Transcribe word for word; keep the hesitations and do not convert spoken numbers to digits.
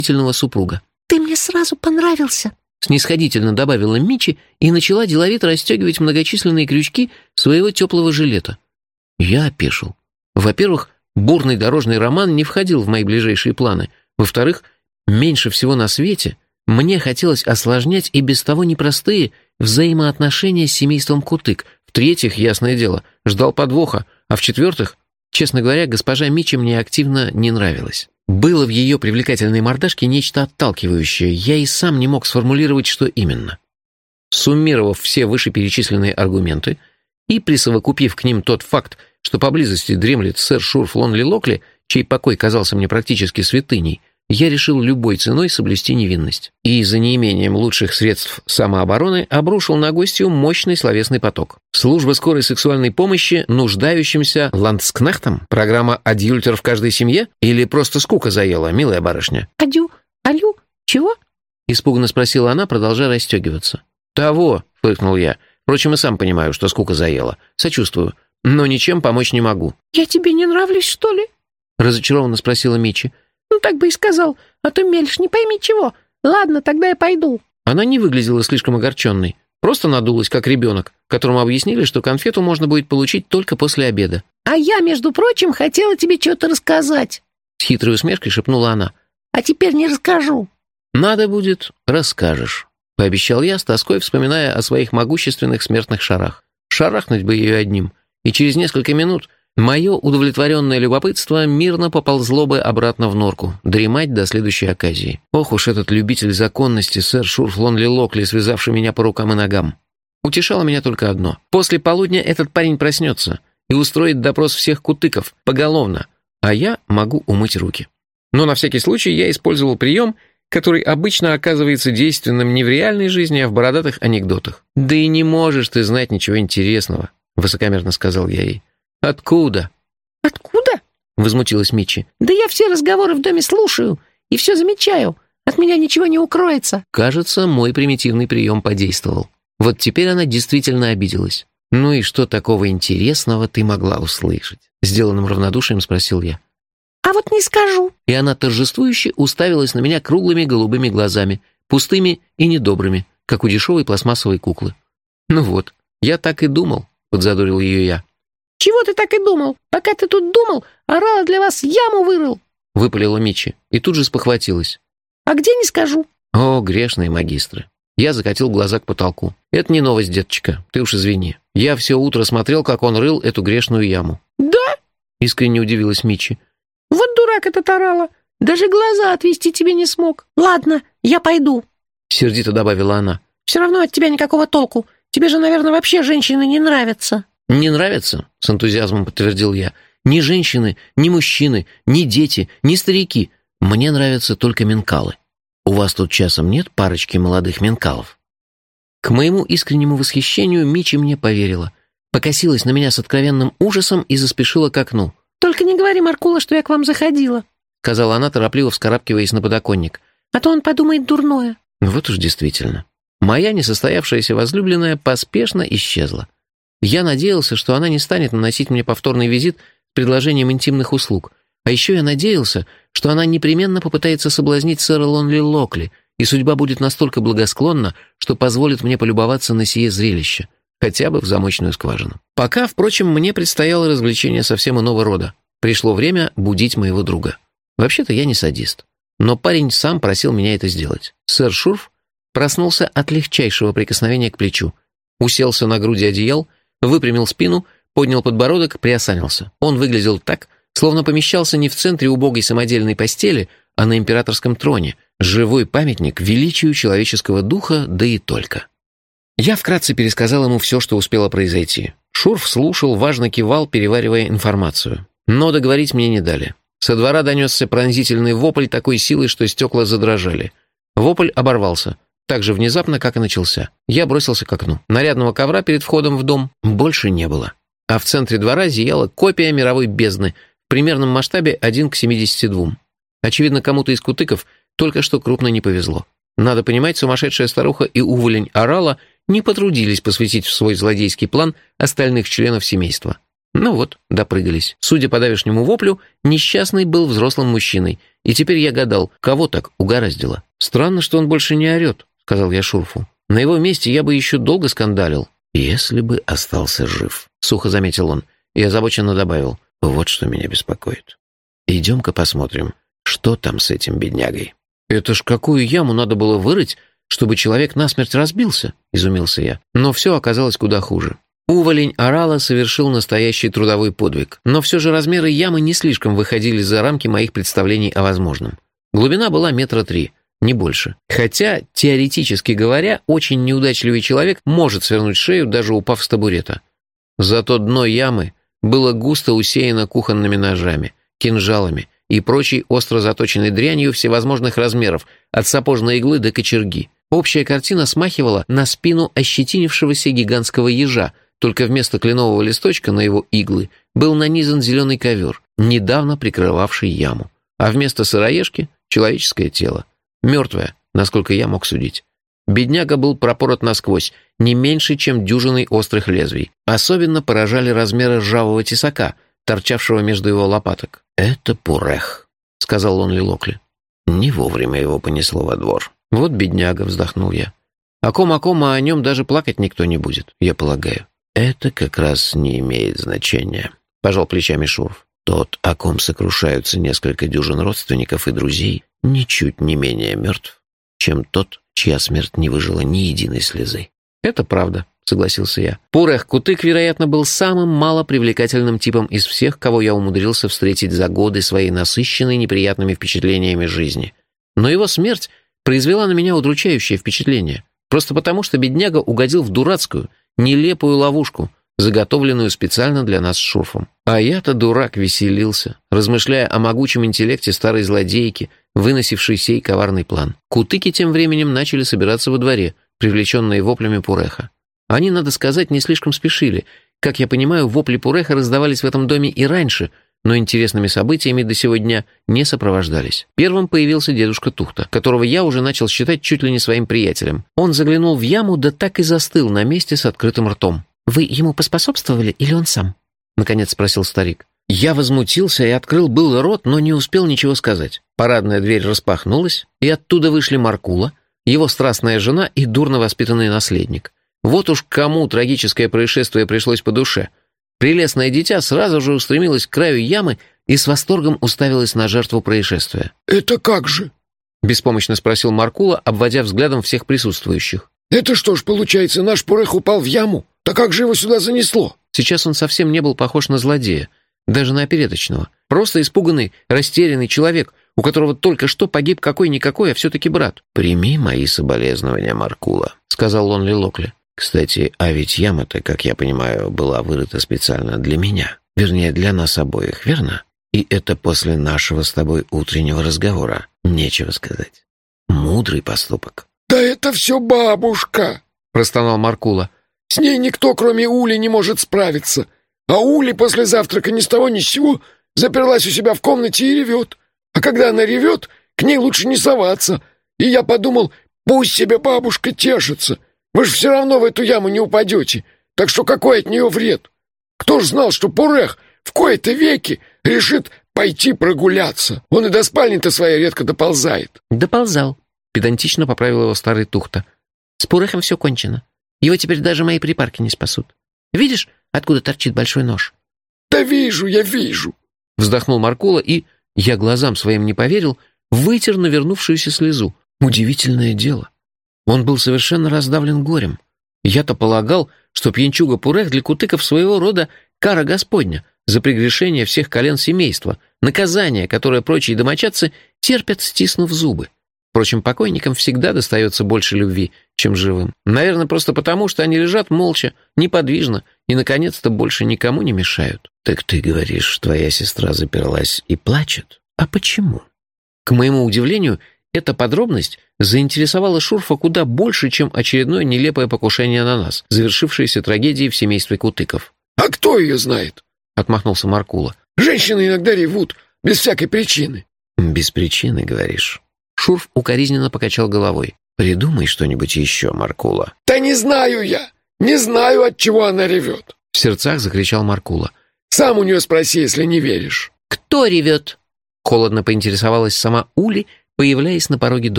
супруга. «Ты мне сразу понравился», — снисходительно добавила Мичи и начала деловито расстегивать многочисленные крючки своего теплого жилета. Я опешил. Во-первых, бурный дорожный роман не входил в мои ближайшие планы. Во-вторых, меньше всего на свете мне хотелось осложнять и без того непростые взаимоотношения с семейством Кутык. В-третьих, ясное дело, ждал подвоха. А в-четвертых, честно говоря, госпожа Мичи мне активно не нравилась. Было в ее привлекательной мордашке нечто отталкивающее, я и сам не мог сформулировать, что именно. Суммировав все вышеперечисленные аргументы и присовокупив к ним тот факт, что поблизости дремлет сэр Шурф Лонли Локли, чей покой казался мне практически святыней, я решил любой ценой соблюсти невинность. И за неимением лучших средств самообороны обрушил на гостью мощный словесный поток. Служба скорой сексуальной помощи нуждающимся ландскнехтам? Программа адъюльтер в каждой семье? Или просто скука заела, милая барышня? «Адю, алю, чего?» — испуганно спросила она, продолжая расстегиваться. «Того», — фыркнул я. «Впрочем, и сам понимаю, что скука заела. Сочувствую. Но ничем помочь не могу». «Я тебе не нравлюсь, что ли?» — разочарованно спросила Мичи. «Ну, так бы и сказал, а то мелешь не пойми чего. Ладно, тогда я пойду». Она не выглядела слишком огорченной. Просто надулась, как ребенок, которому объяснили, что конфету можно будет получить только после обеда. «А я, между прочим, хотела тебе что-то рассказать», — с хитрой усмешкой шепнула она. «А теперь не расскажу». «Надо будет, расскажешь», — пообещал я, с тоской вспоминая о своих могущественных смертных шарах. Шарахнуть бы ее одним, и через несколько минут мое удовлетворенное любопытство мирно поползло бы обратно в норку, дремать до следующей оказии. Ох уж этот любитель законности, сэр Шурф Лонли Локли, связавший меня по рукам и ногам. Утешало меня только одно. После полудня этот парень проснется и устроит допрос всех кутыков, поголовно, а я могу умыть руки. Но на всякий случай я использовал прием, который обычно оказывается действенным не в реальной жизни, а в бородатых анекдотах. «Да и не можешь ты знать ничего интересного», — высокомерно сказал я ей. «Откуда?» «Откуда?» — возмутилась Мичи. «Да я все разговоры в доме слушаю и все замечаю. От меня ничего не укроется». Кажется, мой примитивный прием подействовал. Вот теперь она действительно обиделась. «Ну и что такого интересного ты могла услышать?» Сделанным равнодушием спросил я. «А вот не скажу». И она торжествующе уставилась на меня круглыми голубыми глазами, пустыми и недобрыми, как у дешевой пластмассовой куклы. «Ну вот, я так и думал», — подзадорил ее я. «Чего ты так и думал? Пока ты тут думал, орала для вас яму вырыл», — выпалила Мичи и тут же спохватилась. «А где не скажу?» «О, грешные магистры». Я закатил глаза к потолку. «Это не новость, деточка, ты уж извини. Я все утро смотрел, как он рыл эту грешную яму». «Да?» — искренне удивилась Мичи. «Вот дурак этот орала. Даже глаза отвести тебе не смог. Ладно, я пойду», — сердито добавила она. «Все равно от тебя никакого толку. Тебе же, наверное, вообще женщины не нравятся». «Не нравятся?» — с энтузиазмом подтвердил я. «Ни женщины, ни мужчины, ни дети, ни старики. Мне нравятся только менкалы. У вас тут часом нет парочки молодых менкалов?» К моему искреннему восхищению Мичи мне поверила. Покосилась на меня с откровенным ужасом и заспешила к окну. «Только не говори, Маркула, что я к вам заходила», — сказала она, торопливо вскарабкиваясь на подоконник. «А то он подумает дурное». Вот уж действительно. Моя несостоявшаяся возлюбленная поспешно исчезла. Я надеялся, что она не станет наносить мне повторный визит с предложением интимных услуг. А еще я надеялся, что она непременно попытается соблазнить сэра Лонли Локли, и судьба будет настолько благосклонна, что позволит мне полюбоваться на сие зрелище, хотя бы в замочную скважину. Пока, впрочем, мне предстояло развлечение совсем иного рода. Пришло время будить моего друга. Вообще-то я не садист, но парень сам просил меня это сделать. Сэр Шурф проснулся от легчайшего прикосновения к плечу, уселся на груди одеял, выпрямил спину, поднял подбородок, приосанился. Он выглядел так, словно помещался не в центре убогой самодельной постели, а на императорском троне, живой памятник величию человеческого духа, да и только. Я вкратце пересказал ему все, что успело произойти. Шурф слушал, важно кивал, переваривая информацию. Но договорить мне не дали. Со двора донесся пронзительный вопль такой силы, что стекла задрожали. Вопль оборвался. Так же внезапно, как и начался. Я бросился к окну. Нарядного ковра перед входом в дом больше не было. А в центре двора зияла копия мировой бездны в примерном масштабе один к семидесяти двум. Очевидно, кому-то из кутыков только что крупно не повезло. Надо понимать, сумасшедшая старуха и уволень орала не потрудились посвятить в свой злодейский план остальных членов семейства. Ну вот, допрыгались. Судя по давешнему воплю, несчастный был взрослым мужчиной, и теперь я гадал, кого так угораздило. «Странно, что он больше не орет», — сказал я Шурфу. «На его месте я бы еще долго скандалил». «Если бы остался жив», — сухо заметил он, и озабоченно добавил. «Вот что меня беспокоит. Идем-ка посмотрим, что там с этим беднягой». «Это ж какую яму надо было вырыть, чтобы человек насмерть разбился?» — изумился я. Но все оказалось куда хуже. Уволень орала совершил настоящий трудовой подвиг, но все же размеры ямы не слишком выходили за рамки моих представлений о возможном. Глубина была метра три, не больше. Хотя, теоретически говоря, очень неудачливый человек может свернуть шею, даже упав с табурета. Зато дно ямы было густо усеяно кухонными ножами, кинжалами и прочей остро заточенной дрянью всевозможных размеров, от сапожной иглы до кочерги. Общая картина смахивала на спину ощетинившегося гигантского ежа, только вместо кленового листочка на его иглы был нанизан зеленый ковер, недавно прикрывавший яму, а вместо сыроежки — человеческое тело. Мертвое, насколько я мог судить. Бедняга был пропорот насквозь, не меньше, чем дюжиной острых лезвий. Особенно поражали размеры ржавого тесака, торчавшего между его лопаток. «Это Пурех», — сказал он Лилокли. «Не вовремя его понесло во двор». «Вот бедняга», — вздохнул я. «О ком, о ком, а о нем даже плакать никто не будет, я полагаю». «Это как раз не имеет значения», — пожал плечами Шурф. «Тот, о ком сокрушаются несколько дюжин родственников и друзей, ничуть не менее мертв, чем тот, чья смерть не выжила ни единой слезы». «Это правда», — согласился я. Пурех Кутык, вероятно, был самым малопривлекательным типом из всех, кого я умудрился встретить за годы своей насыщенной неприятными впечатлениями жизни. Но его смерть произвела на меня удручающее впечатление, просто потому, что бедняга угодил в дурацкую, нелепую ловушку, заготовленную специально для нас с Шурфом. А я-то, дурак, веселился, размышляя о могучем интеллекте старой злодейки, выносившей сей коварный план. Кутыки тем временем начали собираться во дворе, привлеченные воплями Пуреха. Они, надо сказать, не слишком спешили. Как я понимаю, вопли Пуреха раздавались в этом доме и раньше, но интересными событиями до сего дня не сопровождались. Первым появился дедушка Тухта, которого я уже начал считать чуть ли не своим приятелем. Он заглянул в яму, да так и застыл на месте с открытым ртом. «Вы ему поспособствовали или он сам?» — наконец спросил старик. Я возмутился и открыл был рот, но не успел ничего сказать. Парадная дверь распахнулась, и оттуда вышли Маркула, его страстная жена и дурно воспитанный наследник. Вот уж кому трагическое происшествие пришлось по душе. Прелестное дитя сразу же устремилось к краю ямы и с восторгом уставилось на жертву происшествия. «Это как же?» — беспомощно спросил Маркула, обводя взглядом всех присутствующих. «Это что ж, получается, наш Пурех упал в яму? Да как же его сюда занесло?» Сейчас он совсем не был похож на злодея, даже на опереточного. Просто испуганный, растерянный человек, у которого только что погиб какой-никакой, а все-таки брат. «Прими мои соболезнования, Маркула», — сказал он Лилокли. «Кстати, а ведь яма-то, как я понимаю, была вырыта специально для меня. Вернее, для нас обоих, верно? И это после нашего с тобой утреннего разговора. Нечего сказать. Мудрый поступок». «Да это все бабушка!» — простонал Маркула. «С ней никто, кроме Ули, не может справиться. А Ули после завтрака ни с того ни с сего заперлась у себя в комнате и ревет. А когда она ревет, к ней лучше не соваться. И я подумал, пусть себе бабушка тешится. Вы же все равно в эту яму не упадете, так что какой от нее вред? Кто ж знал, что Пурех в кои-то веки решит пойти прогуляться? Он и до спальни-то своей редко доползает». «Доползал», — педантично поправил его старый Тухта. «С Пурехом все кончено. Его теперь даже мои припарки не спасут. Видишь, откуда торчит большой нож?» «Да вижу, я вижу», — вздохнул Маркула и, я глазам своим не поверил, вытер навернувшуюся слезу. Удивительное дело. Он был совершенно раздавлен горем. Я-то полагал, что пьянчуга Пурех для кутыков своего рода кара Господня за прегрешение всех колен семейства, наказание, которое прочие домочадцы терпят, стиснув зубы. Впрочем, покойникам всегда достается больше любви, чем живым. Наверное, просто потому, что они лежат молча, неподвижно и, наконец-то, больше никому не мешают. «Так ты говоришь, твоя сестра заперлась и плачет? А почему?» К моему удивлению, эта подробность заинтересовала Шурфа куда больше, чем очередное нелепое покушение на нас, завершившееся трагедией в семействе Кутыков. «А кто ее знает?» — отмахнулся Маркула. «Женщины иногда ревут, без всякой причины». «Без причины, говоришь?» Шурф укоризненно покачал головой. «Придумай что-нибудь еще, Маркула». «Да не знаю я! Не знаю, от чего она ревет!» В сердцах закричал Маркула. Сам у нее спроси, если не веришь». «Кто ревет?» Холодно поинтересовалась сама Ули, появляясь на пороге дома.